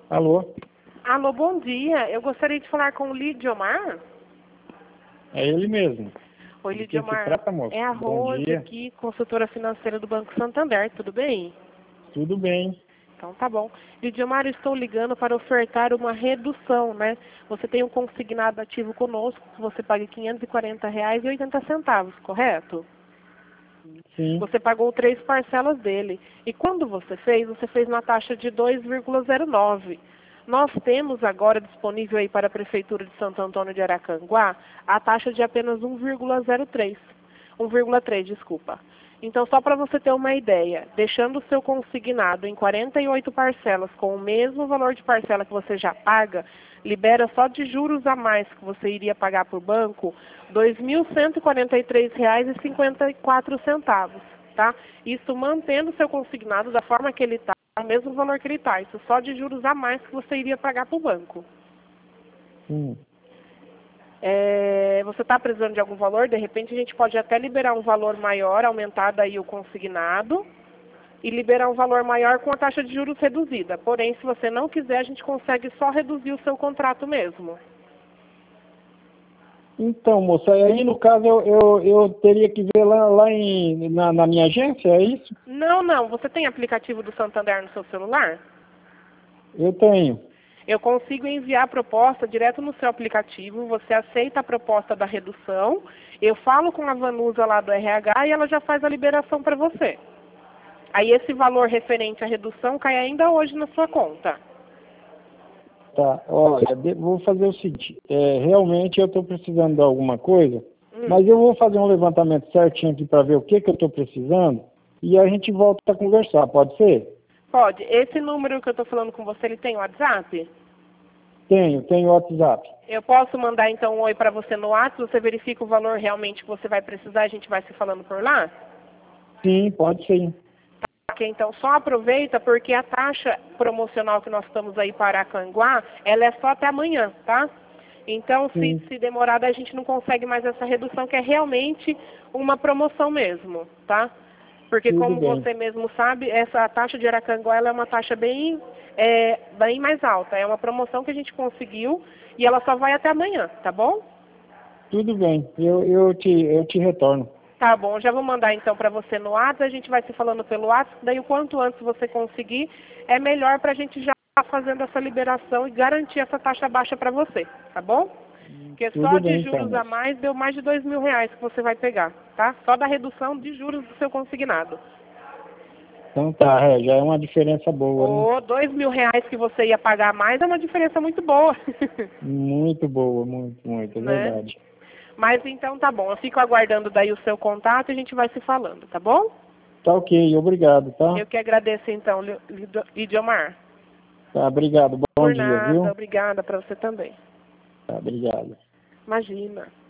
Alô? Alô, bom dia. Eu gostaria de falar com o Lidiomar. É ele mesmo. Oi, De que se Lidiomar. trata, moço? É a Bom Rose dia. aqui, consultora financeira do Banco Santander. Tudo bem? Tudo bem. Então tá bom. Lidiomar, eu estou ligando para ofertar uma redução, né? Você tem um consignado ativo conosco, que você paga R$ 540,80, correto? Sim. Você pagou 3 parcelas dele. E quando você fez na taxa de 2,09. Nós temos agora disponível aí para a Prefeitura de Santo Antônio de Aracanguá a taxa de apenas 1,03. 1,3, desculpa. Então, só para você ter uma ideia, deixando o seu consignado em 48 parcelas com o mesmo valor de parcela que você já paga, libera só de juros a mais que você iria pagar para o banco R$ 2.143,54, tá? Isso mantendo o seu consignado da forma que ele está, o mesmo valor que ele está. Isso só de juros a mais que você iria pagar para o banco. Sim. Você está precisando de algum valor? De repente a gente pode até liberar um valor maior, aumentar daí o consignado e liberar um valor maior com a taxa de juros reduzida. Porém, se você não quiser, a gente consegue só reduzir o seu contrato mesmo. Então, moça, aí no caso eu teria que ver na minha agência, é isso? Não. Você tem aplicativo do Santander no seu celular? Eu tenho. Eu consigo enviar a proposta direto no seu aplicativo, você aceita a proposta da redução, eu falo com a Vanusa lá do RH e ela já faz a liberação para você. Aí esse valor referente à redução cai ainda hoje na sua conta. Tá, olha, vou fazer o seguinte, realmente eu estou precisando de alguma coisa, mas eu vou fazer um levantamento certinho aqui para ver o que eu estou precisando e a gente volta a conversar, pode ser? Pode. Esse número que eu estou falando com você, ele tem WhatsApp? Tenho WhatsApp. Eu posso mandar então um oi para você no WhatsApp, você verifica o valor realmente que você vai precisar, a gente vai se falando por lá? Sim, pode sim. Ok, então só aproveita porque a taxa promocional que nós estamos aí para Aracanguá, ela é só até amanhã, tá? Então, se demorar, daí a gente não consegue mais essa redução, que é realmente uma promoção mesmo, tá? Porque Tudo como bem. você mesmo sabe, essa taxa de Aracanguá ela é uma taxa bem mais alta. É uma promoção que a gente conseguiu e ela só vai até amanhã, tá bom? Tudo bem, eu te retorno. Tá bom, já vou mandar então para você no WhatsApp, a gente vai se falando pelo WhatsApp, daí o quanto antes você conseguir, é melhor para a gente já estar fazendo essa liberação e garantir essa taxa baixa para você, tá bom? Porque Tudo só bem, de juros então. a mais deu mais de R$ 2.000 que você vai pegar, tá? Só da redução de juros do seu consignado. Então tá, já é uma diferença boa, né? R$ 2.000 que você ia pagar a mais é uma diferença muito boa. Muito boa, muito, é Né? verdade. Mas então tá bom, eu fico aguardando daí o seu contato e a gente vai se falando, tá bom? Tá ok, obrigado, tá? Eu que agradeço então, Lidiomar. Tá, obrigado, bom Por dia, nada, viu? obrigada para você também. Tá, obrigado. Imagina.